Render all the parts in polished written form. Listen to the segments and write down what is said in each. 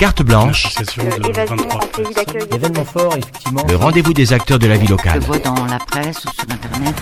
Carte blanche, Évasion en pays d'accueil. Événement fort, effectivement. le rendez-vous des acteurs de la vie locale. Je vois dans la presse ou sur Internet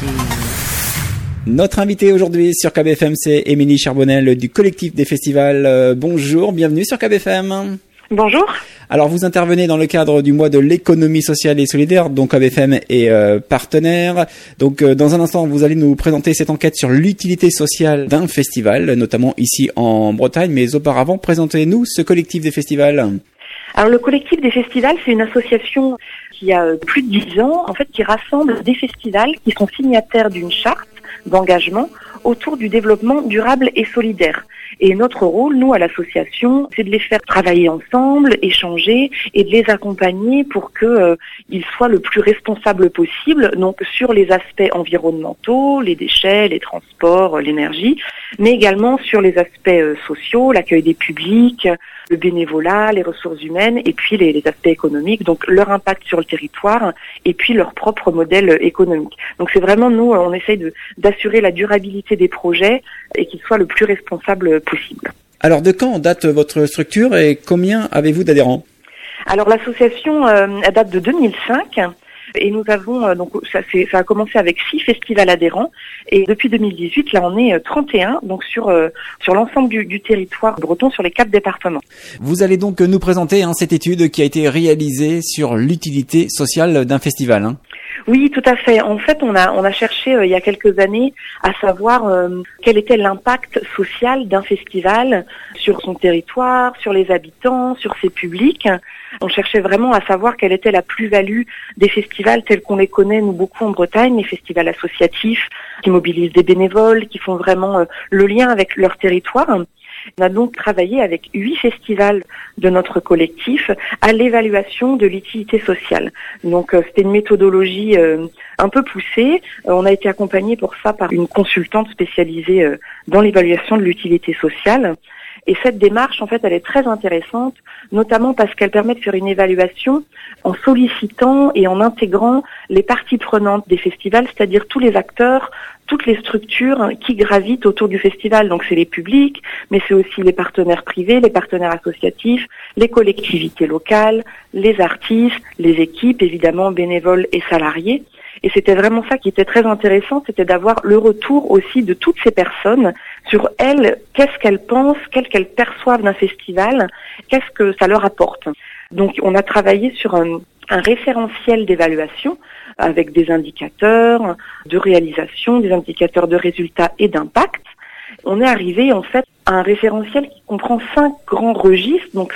Notre invité aujourd'hui sur KBFM, c'est Émilie Charbonnel du collectif des festivals. Bonjour, bienvenue sur KBFM. Bonjour. Alors vous intervenez dans le cadre du mois de l'économie sociale et solidaire, dont KBFM est partenaire. Donc dans un instant, vous allez nous présenter cette enquête sur l'utilité sociale d'un festival, notamment ici en Bretagne. Mais auparavant, présentez-nous ce collectif des festivals. Alors le collectif des festivals, c'est une association qui a plus de 10 ans, en fait, qui rassemble des festivals qui sont signataires d'une charte d'engagement autour du développement durable et solidaire. Et notre rôle, nous, à l'association, c'est de les faire travailler ensemble, échanger et de les accompagner pour que ils soient le plus responsables possible, donc sur les aspects environnementaux, les déchets, les transports, l'énergie, mais également sur les aspects sociaux, l'accueil des publics, le bénévolat, les ressources humaines et puis les aspects économiques, donc leur impact sur le territoire et puis leur propre modèle économique. Donc c'est vraiment, nous, on essaye d'assurer la durabilité des projets et qu'ils soient le plus responsables possible. Alors de quand date votre structure et combien avez-vous d'adhérents ? Alors l'association date de 2005. Et nous avons, donc ça a commencé avec 6 festivals adhérents et depuis 2018, là on est 31, donc sur l'ensemble du territoire breton, sur les 4 départements. Vous allez donc nous présenter cette étude qui a été réalisée sur l'utilité sociale d'un festival. Oui, tout à fait. En fait, on a cherché il y a quelques années à savoir quel était l'impact social d'un festival sur son territoire, sur les habitants, sur ses publics. On cherchait vraiment à savoir quelle était la plus-value des festivals tels qu'on les connaît, nous, beaucoup en Bretagne, les festivals associatifs qui mobilisent des bénévoles, qui font vraiment le lien avec leur territoire. On a donc travaillé avec 8 festivals de notre collectif à l'évaluation de l'utilité sociale. Donc c'était une méthodologie un peu poussée. On a été accompagné pour ça par une consultante spécialisée dans l'évaluation de l'utilité sociale. Et cette démarche, en fait, elle est très intéressante, notamment parce qu'elle permet de faire une évaluation en sollicitant et en intégrant les parties prenantes des festivals, c'est-à-dire tous les acteurs, toutes les structures qui gravitent autour du festival. Donc c'est les publics, mais c'est aussi les partenaires privés, les partenaires associatifs, les collectivités locales, les artistes, les équipes, évidemment bénévoles et salariés. Et c'était vraiment ça qui était très intéressant, c'était d'avoir le retour aussi de toutes ces personnes sur elles, qu'est-ce qu'elles pensent, qu'elles perçoivent d'un festival, qu'est-ce que ça leur apporte. Donc on a travaillé sur un référentiel d'évaluation avec des indicateurs de réalisation, des indicateurs de résultats et d'impact. On est arrivé en fait à un référentiel qui comprend 5 grands registres, donc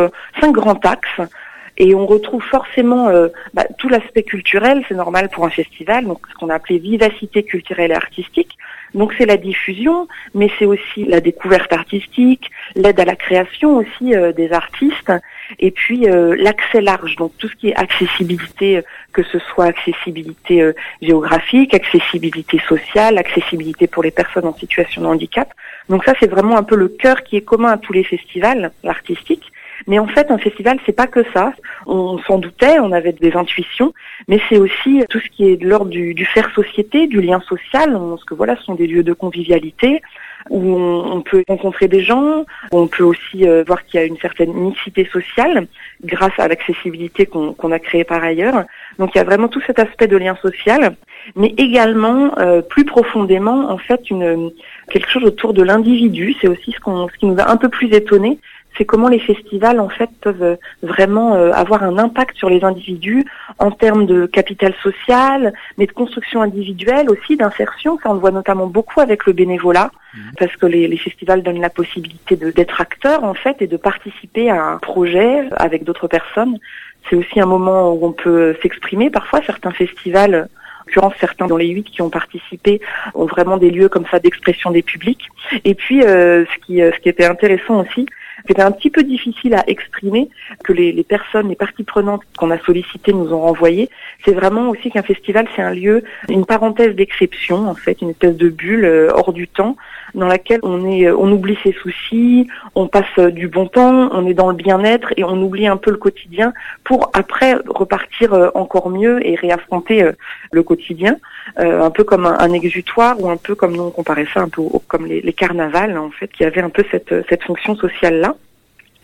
5 grands axes. Et on retrouve forcément tout l'aspect culturel, c'est normal pour un festival, donc ce qu'on a appelé vivacité culturelle et artistique. Donc c'est la diffusion, mais c'est aussi la découverte artistique, l'aide à la création aussi des artistes, et puis l'accès large, donc tout ce qui est accessibilité, que ce soit accessibilité géographique, accessibilité sociale, accessibilité pour les personnes en situation de handicap. Donc ça c'est vraiment un peu le cœur qui est commun à tous les festivals artistiques. Mais en fait, un festival, c'est pas que ça. On s'en doutait, on avait des intuitions, mais c'est aussi tout ce qui est de l'ordre du faire société, du lien social, parce que voilà, ce sont des lieux de convivialité où on peut rencontrer des gens, on peut aussi voir qu'il y a une certaine mixité sociale grâce à l'accessibilité qu'on a créée par ailleurs. Donc il y a vraiment tout cet aspect de lien social, mais également plus profondément en fait quelque chose autour de l'individu. C'est aussi ce qui nous a un peu plus étonnés. C'est comment les festivals, en fait, peuvent vraiment avoir un impact sur les individus en termes de capital social, mais de construction individuelle aussi, d'insertion. Ça, on le voit notamment beaucoup avec le bénévolat, parce que les festivals donnent la possibilité d'être acteurs, en fait, et de participer à un projet avec d'autres personnes. C'est aussi un moment où on peut s'exprimer. Parfois, certains festivals, en l'occurrence certains dans les 8 qui ont participé, ont vraiment des lieux comme ça d'expression des publics. Et puis, ce qui était intéressant aussi, c'était un petit peu difficile à exprimer, que les personnes, les parties prenantes qu'on a sollicitées nous ont renvoyé. C'est vraiment aussi qu'un festival, c'est un lieu, une parenthèse d'exception, en fait, une espèce de bulle hors du temps, dans laquelle on oublie ses soucis, on passe du bon temps, on est dans le bien-être et on oublie un peu le quotidien pour après repartir encore mieux et réaffronter le quotidien, un peu comme un exutoire ou un peu comme nous on comparait ça un peu comme les carnavals en fait, qui avaient un peu cette fonction sociale là.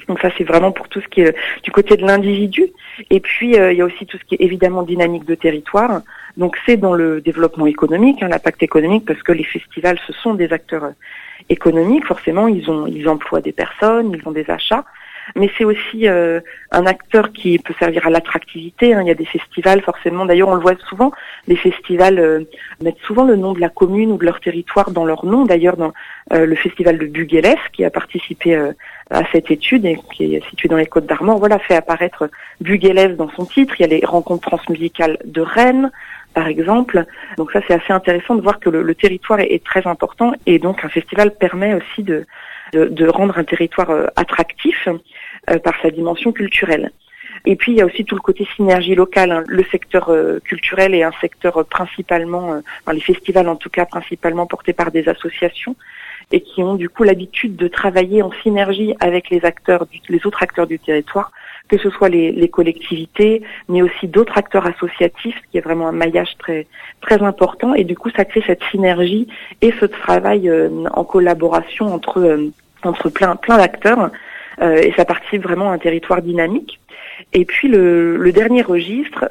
Donc ça, c'est vraiment pour tout ce qui est du côté de l'individu. Et puis, il y a aussi tout ce qui est évidemment dynamique de territoire. Donc c'est dans le développement économique, l'impact économique, parce que les festivals, ce sont des acteurs économiques. Forcément, ils emploient des personnes, ils ont des achats. Mais c'est aussi un acteur qui peut servir à l'attractivité. Il y a des festivals, forcément. D'ailleurs, on le voit souvent. Les festivals mettent souvent le nom de la commune ou de leur territoire dans leur nom. D'ailleurs, dans le festival de Buguélès, qui a participé à cette étude et qui est situé dans les Côtes-d'Armor, fait apparaître Buguélès dans son titre. Il y a les rencontres transmusicales de Rennes, par exemple. Donc ça, c'est assez intéressant de voir que le territoire est très important, et donc un festival permet aussi de rendre un territoire attractif par sa dimension culturelle. Et puis il y a aussi tout le côté synergie locale. Le secteur culturel est un secteur principalement, les festivals en tout cas, principalement portés par des associations, et qui ont du coup l'habitude de travailler en synergie avec les autres acteurs du territoire, que ce soit les collectivités, mais aussi d'autres acteurs associatifs, qui est vraiment un maillage très très important. Et du coup, ça crée cette synergie et ce travail en collaboration entre plein d'acteurs, et ça participe vraiment à un territoire dynamique. Et puis le dernier registre,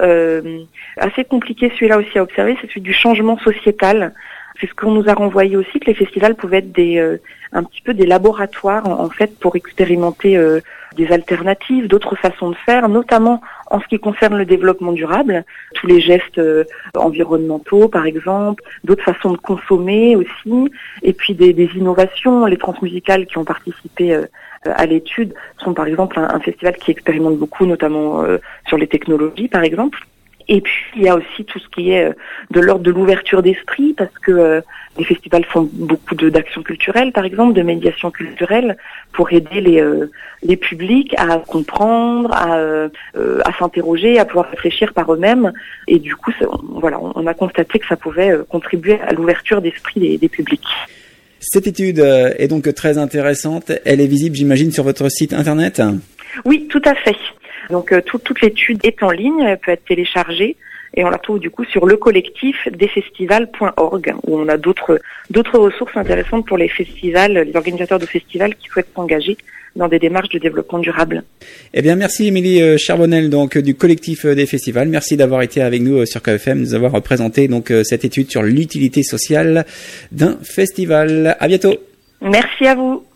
assez compliqué celui-là aussi à observer, c'est celui du changement sociétal. C'est ce qu'on nous a renvoyé aussi, que les festivals pouvaient être un petit peu des laboratoires en fait pour expérimenter des alternatives, d'autres façons de faire, notamment en ce qui concerne le développement durable, tous les gestes environnementaux par exemple, d'autres façons de consommer aussi, et puis des innovations. Les transmusicales qui ont participé à l'étude sont par exemple un festival qui expérimente beaucoup, notamment sur les technologies par exemple. Et puis il y a aussi tout ce qui est de l'ordre de l'ouverture d'esprit, parce que les festivals font beaucoup d'actions culturelles, par exemple, de médiation culturelle, pour aider les publics à comprendre, à s'interroger, à pouvoir réfléchir par eux-mêmes. Et du coup, on a constaté que ça pouvait contribuer à l'ouverture d'esprit des publics. Cette étude est donc très intéressante. Elle est visible, j'imagine, sur votre site internet ? Oui, tout à fait. Donc toute l'étude est en ligne, elle peut être téléchargée, et on la trouve du coup sur lecollectifdesfestivals.org, où on a d'autres ressources intéressantes pour les festivals, les organisateurs de festivals qui souhaitent s'engager dans des démarches de développement durable. Eh bien, merci Émilie Charbonnel, donc du collectif des festivals. Merci d'avoir été avec nous sur KFM, nous avoir présenté donc cette étude sur l'utilité sociale d'un festival. À bientôt. Merci à vous.